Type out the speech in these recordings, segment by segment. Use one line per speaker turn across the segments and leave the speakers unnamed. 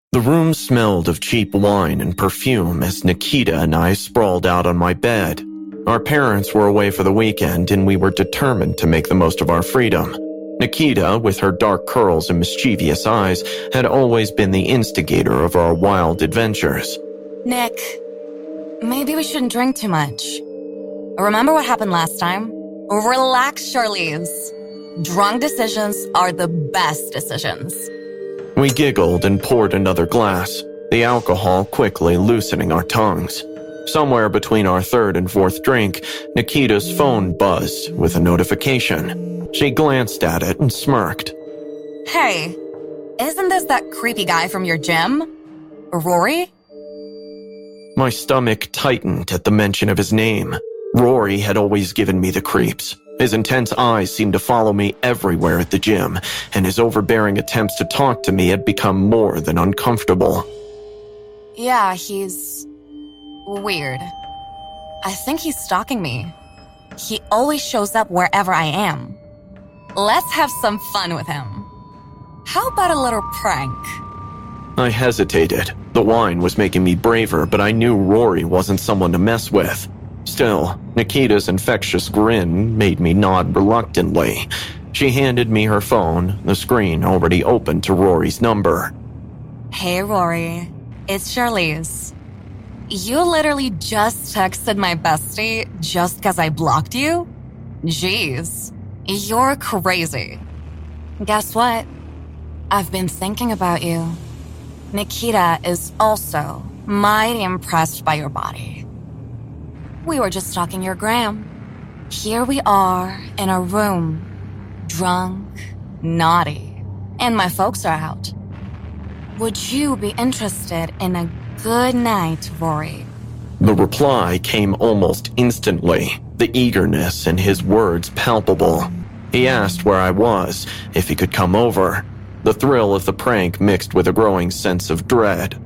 The room smelled of cheap wine and perfume as Nikita and I sprawled out on my bed. Our parents were away for the weekend and we were determined to make the most of our freedom. Nikita, with her dark curls and mischievous eyes, had always been the instigator of our wild adventures.
Nick, maybe we shouldn't drink too much. Remember what happened last time? Relax, Charlize. Drunk decisions are the best decisions.
We giggled and poured another glass, the alcohol quickly loosening our tongues. Somewhere between our third and fourth drink, Nikita's phone buzzed with a notification. She glanced at it and smirked.
Hey, isn't this that creepy guy from your gym? Rory?
My stomach tightened at the mention of his name. Rory had always given me the creeps. His intense eyes seemed to follow me everywhere at the gym, and his overbearing attempts to talk to me had become more than uncomfortable.
Yeah, he's weird. I think he's stalking me. He always shows up wherever I am. Let's have some fun with him. How about a little prank?
I hesitated. The wine was making me braver, but I knew Rory wasn't someone to mess with. Still, Nikita's infectious grin made me nod reluctantly. She handed me her phone, the screen already open to Rory's number.
Hey, Rory. It's Charlize. You literally just texted my bestie just because I blocked you? Jeez, you're crazy. Guess what? I've been thinking about you. Nikita is also mighty impressed by your body. We were just stalking your gram. Here we are in a room, drunk, naughty, and my folks are out. Would you be interested in a good night, Rory?
The reply came almost instantly, the eagerness in his words palpable. He asked where I was, if he could come over. The thrill of the prank mixed with a growing sense of dread.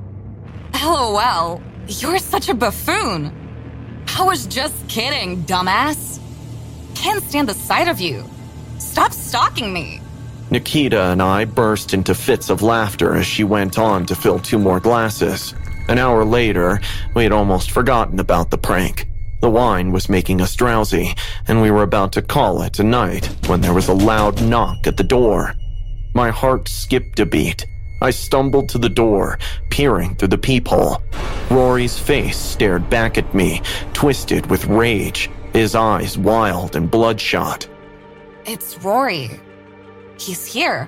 LOL, you're such a buffoon. I was just kidding, dumbass. Can't stand the sight of you. Stop stalking me.
Nikita and I burst into fits of laughter as she went on to fill 2 more glasses. An hour later, we had almost forgotten about the prank. The wine was making us drowsy, and we were about to call it a night when there was a loud knock at the door. My heart skipped a beat. I stumbled to the door, peering through the peephole. Rory's face stared back at me, twisted with rage, his eyes wild and bloodshot.
It's Rory. He's here.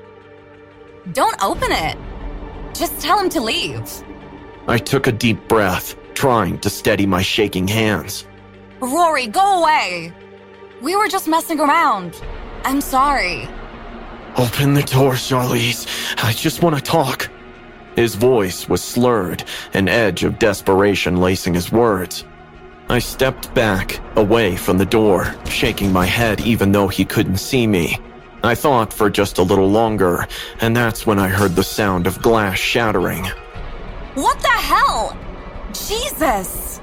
Don't open it. Just tell him to leave.
I took a deep breath, trying to steady my shaking hands.
Rory, go away. We were just messing around. I'm sorry.
Open the door, Charlize. I just want to talk. His voice was slurred, an edge of desperation lacing his words. I stepped back, away from the door, shaking my head even though he couldn't see me. I thought for just a little longer, and that's when I heard the sound of glass shattering.
What the hell? Jesus!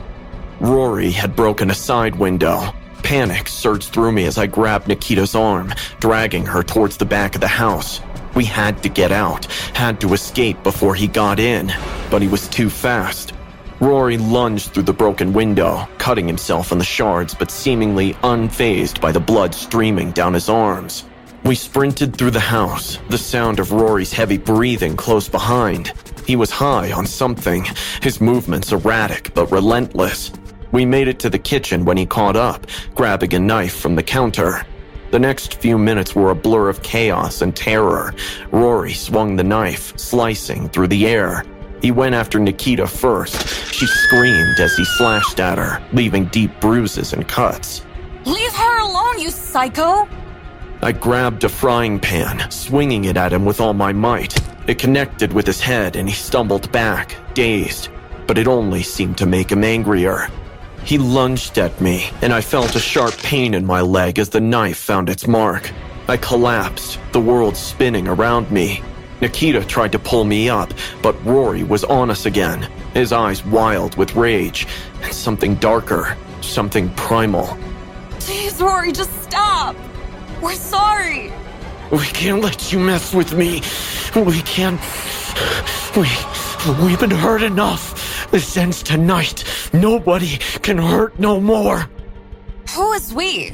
Rory had broken a side window. Panic surged through me as I grabbed Nikita's arm, dragging her towards the back of the house. We had to get out, had to escape before he got in, but he was too fast. Rory lunged through the broken window, cutting himself on the shards but seemingly unfazed by the blood streaming down his arms. We sprinted through the house, the sound of Rory's heavy breathing close behind. He was high on something, his movements erratic but relentless. We made it to the kitchen when he caught up, grabbing a knife from the counter. The next few minutes were a blur of chaos and terror. Rory swung the knife, slicing through the air. He went after Nikita first. She screamed as he slashed at her, leaving deep bruises and cuts.
Leave her alone, you psycho!
I grabbed a frying pan, swinging it at him with all my might. It connected with his head and he stumbled back, dazed, but it only seemed to make him angrier. He lunged at me, and I felt a sharp pain in my leg as the knife found its mark. I collapsed, the world spinning around me. Nikita tried to pull me up, but Rory was on us again, his eyes wild with rage, and something darker, something primal.
Jeez, Rory, just stop! We're sorry!
We can't let you mess with me. We can't... We've been hurt enough. This ends tonight. Nobody can hurt no more.
Who is we?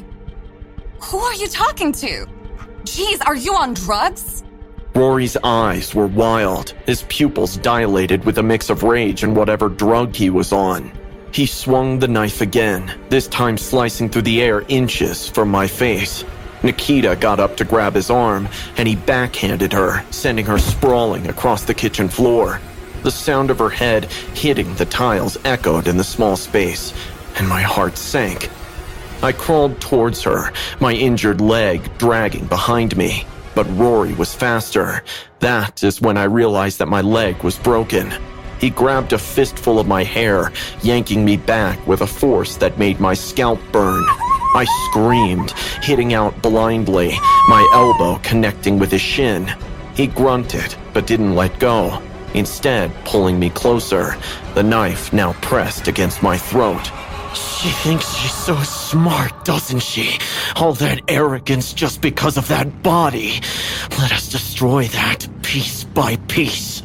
Who are you talking to? Jeez, are you on drugs?
Rory's eyes were wild, his pupils dilated with a mix of rage and whatever drug he was on. He swung the knife again, this time slicing through the air inches from my face. Nikita got up to grab his arm, and he backhanded her, sending her sprawling across the kitchen floor. The sound of her head hitting the tiles echoed in the small space, and my heart sank. I crawled towards her, my injured leg dragging behind me. But Rory was faster. That is when I realized that my leg was broken. He grabbed a fistful of my hair, yanking me back with a force that made my scalp burn. I screamed, hitting out blindly, my elbow connecting with his shin. He grunted, but didn't let go, instead pulling me closer, the knife now pressed against my throat. She thinks she's so smart, doesn't she? All that arrogance just because of that body. Let us destroy that piece by piece.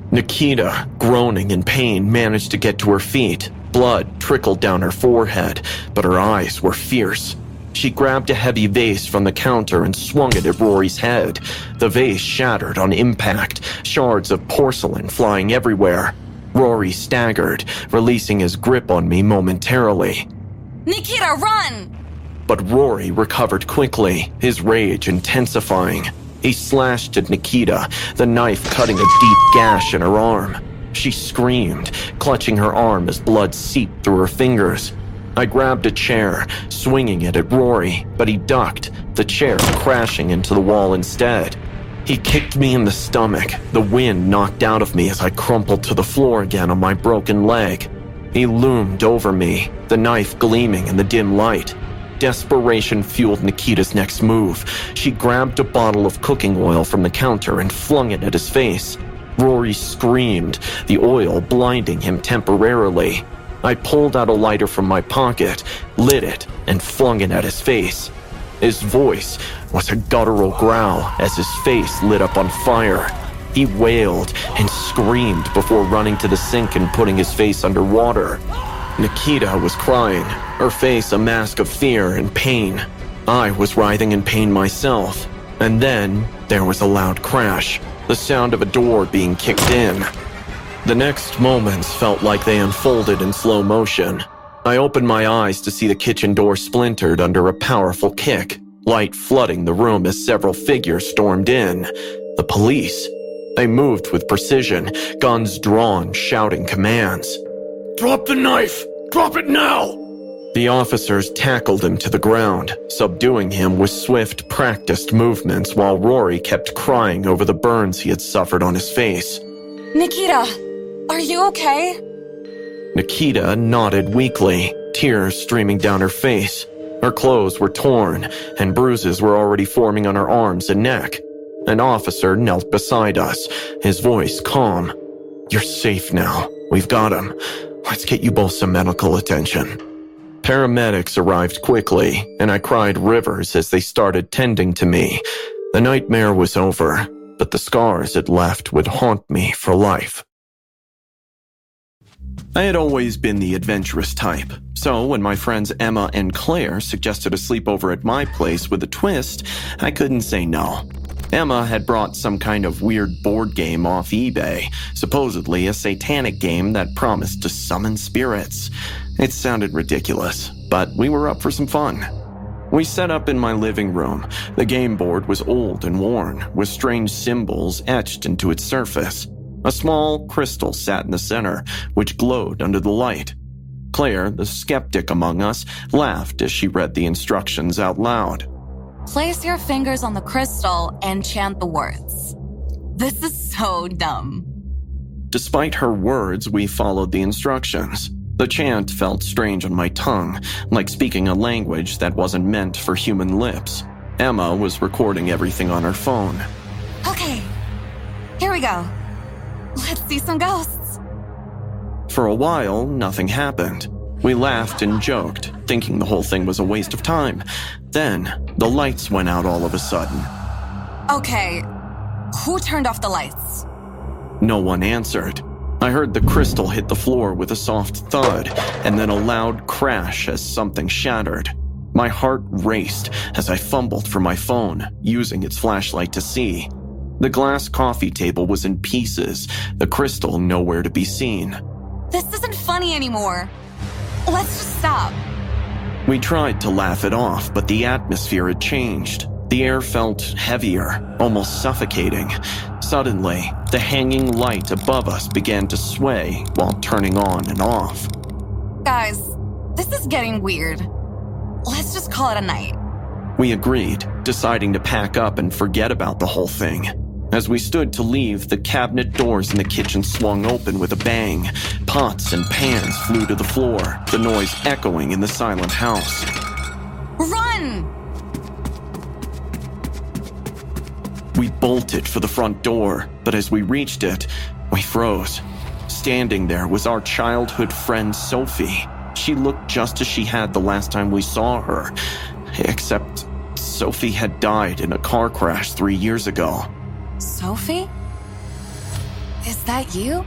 Nikita, groaning in pain, managed to get to her feet. Blood trickled down her forehead, but her eyes were fierce. She grabbed a heavy vase from the counter and swung it at Rory's head. The vase shattered on impact, shards of porcelain flying everywhere. Rory staggered, releasing his grip on me momentarily.
Nikita, run!
But Rory recovered quickly, his rage intensifying. He slashed at Nikita, the knife cutting a deep gash in her arm. She screamed, clutching her arm as blood seeped through her fingers. I grabbed a chair, swinging it at Rory, but he ducked, the chair crashing into the wall instead. He kicked me in the stomach, the wind knocked out of me as I crumpled to the floor again on my broken leg. He loomed over me, the knife gleaming in the dim light. Desperation fueled Nikita's next move. She grabbed a bottle of cooking oil from the counter and flung it at his face. Rory screamed, the oil blinding him temporarily. I pulled out a lighter from my pocket, lit it, and flung it at his face. His voice was a guttural growl as his face lit up on fire. He wailed and screamed before running to the sink and putting his face underwater. Nikita was crying, her face a mask of fear and pain. I was writhing in pain myself. And then there was a loud crash, the sound of a door being kicked in. The next moments felt like they unfolded in slow motion. I opened my eyes to see the kitchen door splintered under a powerful kick, light flooding the room as several figures stormed in. The police. They moved with precision, guns drawn, shouting commands. "Drop the knife! Drop it now!" The officers tackled him to the ground, subduing him with swift, practiced movements while Rory kept crying over the burns he had suffered on his face.
Nikita, are you okay?
Nikita nodded weakly, tears streaming down her face. Her clothes were torn, and bruises were already forming on her arms and neck. An officer knelt beside us, his voice calm. "You're safe now. We've got him. Let's get you both some medical attention." Paramedics arrived quickly, and I cried rivers as they started tending to me. The nightmare was over, but the scars it left would haunt me for life. I had always been the adventurous type, so when my friends Emma and Claire suggested a sleepover at my place with a twist, I couldn't say no. Emma had brought some kind of weird board game off eBay, supposedly a satanic game that promised to summon spirits. It sounded ridiculous, but we were up for some fun. We set up in my living room. The game board was old and worn, with strange symbols etched into its surface. A small crystal sat in the center, which glowed under the light. Claire, the skeptic among us, laughed as she read the instructions out loud.
Place your fingers on the crystal and chant the words. This is so dumb.
Despite her words, we followed the instructions. The chant felt strange on my tongue, like speaking a language that wasn't meant for human lips. Emma was recording everything on her phone.
Okay, here we go. Let's see some ghosts.
For a while, nothing happened. We laughed and joked, thinking the whole thing was a waste of time. Then, the lights went out all of a sudden.
Okay, who turned off the lights?
No one answered. I heard the crystal hit the floor with a soft thud, and then a loud crash as something shattered. My heart raced as I fumbled for my phone, using its flashlight to see. The glass coffee table was in pieces, the crystal nowhere to be seen.
This isn't funny anymore. Let's just stop.
We tried to laugh it off, but the atmosphere had changed. The air felt heavier, almost suffocating. Suddenly, the hanging light above us began to sway while turning on and off.
Guys, this is getting weird. Let's just call it a night.
We agreed, deciding to pack up and forget about the whole thing. As we stood to leave, the cabinet doors in the kitchen swung open with a bang. Pots and pans flew to the floor, the noise echoing in the silent house.
Run!
We bolted for the front door, but as we reached it, we froze. Standing there was our childhood friend Sophie. She looked just as she had the last time we saw her, except Sophie had died in a car crash 3 years ago.
Sophie? Is that you?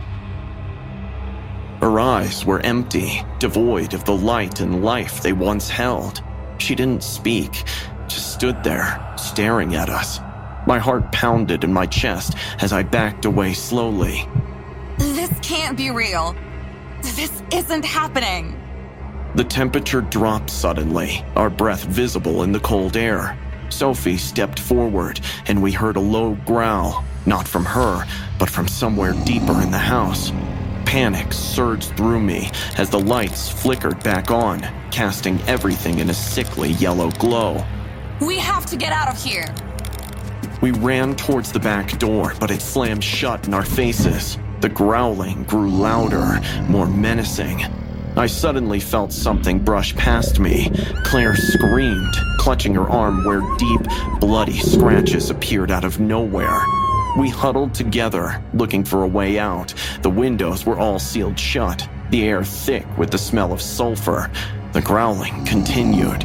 Her eyes were empty, devoid of the light and life they once held. She didn't speak, just stood there, staring at us. My heart pounded in my chest as I backed away slowly.
This can't be real. This isn't happening.
The temperature dropped suddenly, our breath visible in the cold air. Sophie stepped forward, and we heard a low growl, not from her, but from somewhere deeper in the house. Panic surged through me as the lights flickered back on, casting everything in a sickly yellow glow.
We have to get out of here.
We ran towards the back door, but it slammed shut in our faces. The growling grew louder, more menacing. I suddenly felt something brush past me. Claire screamed, clutching her arm where deep, bloody scratches appeared out of nowhere. We huddled together, looking for a way out. The windows were all sealed shut, the air thick with the smell of sulfur. The growling continued.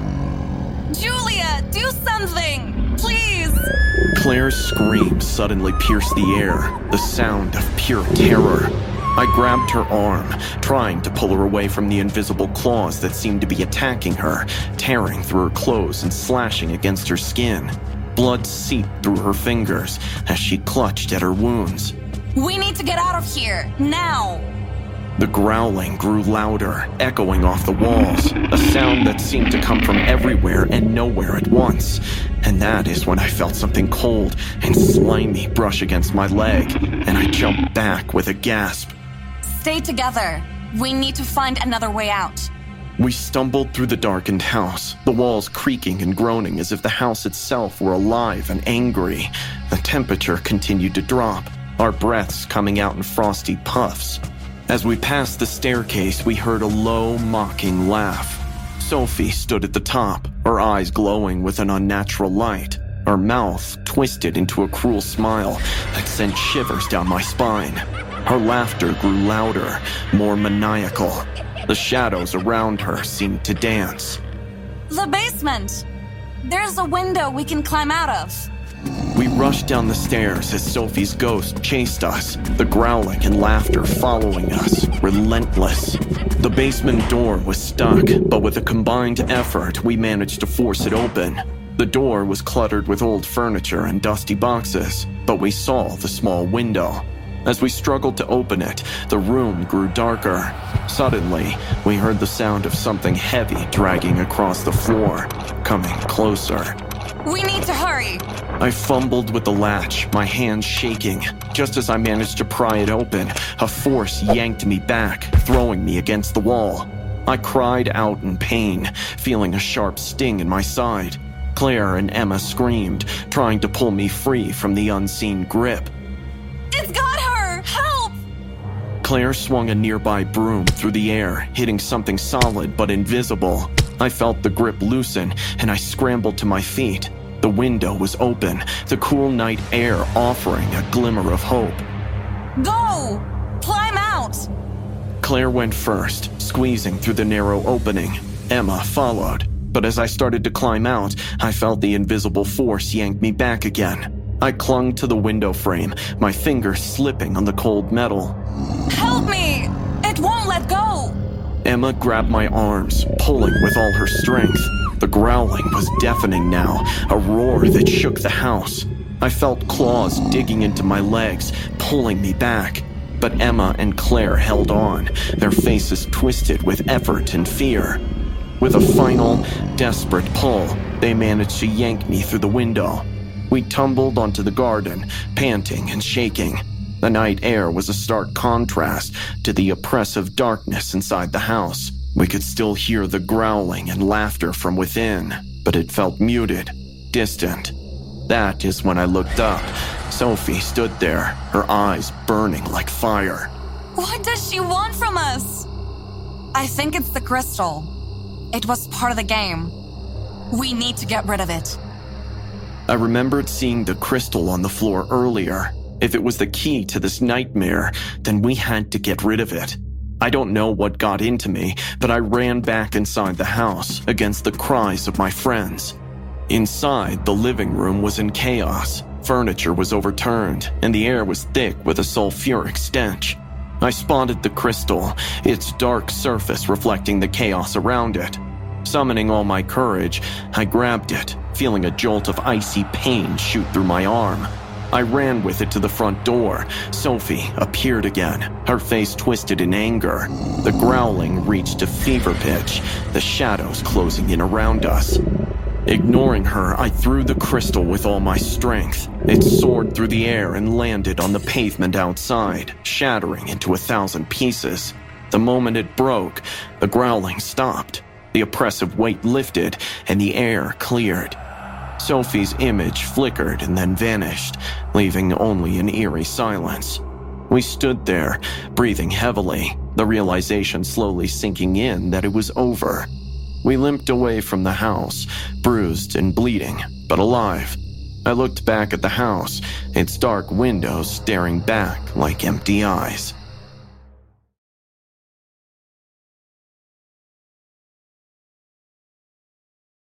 Julia, do something! Please!
Claire's scream suddenly pierced the air, the sound of pure terror. I grabbed her arm, trying to pull her away from the invisible claws that seemed to be attacking her, tearing through her clothes and slashing against her skin. Blood seeped through her fingers as she clutched at her wounds.
We need to get out of here, now!
The growling grew louder, echoing off the walls, a sound that seemed to come from everywhere and nowhere at once. And that is when I felt something cold and slimy brush against my leg, and I jumped back with a gasp.
Stay together. We need to find another way out.
We stumbled through the darkened house, the walls creaking and groaning as if the house itself were alive and angry. The temperature continued to drop, our breaths coming out in frosty puffs. As we passed the staircase, we heard a low, mocking laugh. Sophie stood at the top, her eyes glowing with an unnatural light, her mouth twisted into a cruel smile that sent shivers down my spine. Her laughter grew louder, more maniacal. The shadows around her seemed to dance.
The basement! There's a window we can climb out of.
We rushed down the stairs as Sophie's ghost chased us, the growling and laughter following us, relentless. The basement door was stuck, but with a combined effort, we managed to force it open. The door was cluttered with old furniture and dusty boxes, but we saw the small window. As we struggled to open it, the room grew darker. Suddenly, we heard the sound of something heavy dragging across the floor, coming closer.
We need to hurry!
I fumbled with the latch, my hands shaking. Just as I managed to pry it open, a force yanked me back, throwing me against the wall. I cried out in pain, feeling a sharp sting in my side. Claire and Emma screamed, trying to pull me free from the unseen grip.
It's got her! Help!
Claire swung a nearby broom through the air, hitting something solid but invisible. I felt the grip loosen, and I scrambled to my feet. The window was open, the cool night air offering a glimmer of hope.
Go! Climb out!
Claire went first, squeezing through the narrow opening. Emma followed, but as I started to climb out, I felt the invisible force yank me back again. I clung to the window frame, my fingers slipping on the cold metal.
Help me! It won't let go!
Emma grabbed my arms, pulling with all her strength. The growling was deafening now, a roar that shook the house. I felt claws digging into my legs, pulling me back. But Emma and Claire held on, their faces twisted with effort and fear. With a final, desperate pull, they managed to yank me through the window. We tumbled onto the garden, panting and shaking. The night air was a stark contrast to the oppressive darkness inside the house. We could still hear the growling and laughter from within, but it felt muted, distant. That is when I looked up. Sophie stood there, her eyes burning like fire.
What does she want from us? I think it's the crystal. It was part of the game. We need to get rid of it.
I remembered seeing the crystal on the floor earlier. If it was the key to this nightmare, then we had to get rid of it. I don't know what got into me, but I ran back inside the house against the cries of my friends. Inside, the living room was in chaos. Furniture was overturned, and the air was thick with a sulfuric stench. I spotted the crystal, its dark surface reflecting the chaos around it. Summoning all my courage, I grabbed it, feeling a jolt of icy pain shoot through my arm. I ran with it to the front door. Sophie appeared again, her face twisted in anger. The growling reached a fever pitch, the shadows closing in around us. Ignoring her, I threw the crystal with all my strength. It soared through the air and landed on the pavement outside, shattering into 1,000 pieces. The moment it broke, the growling stopped. The oppressive weight lifted, and the air cleared. Sophie's image flickered and then vanished, leaving only an eerie silence. We stood there, breathing heavily, the realization slowly sinking in that it was over. We limped away from the house, bruised and bleeding, but alive. I looked back at the house, its dark windows staring back like empty eyes.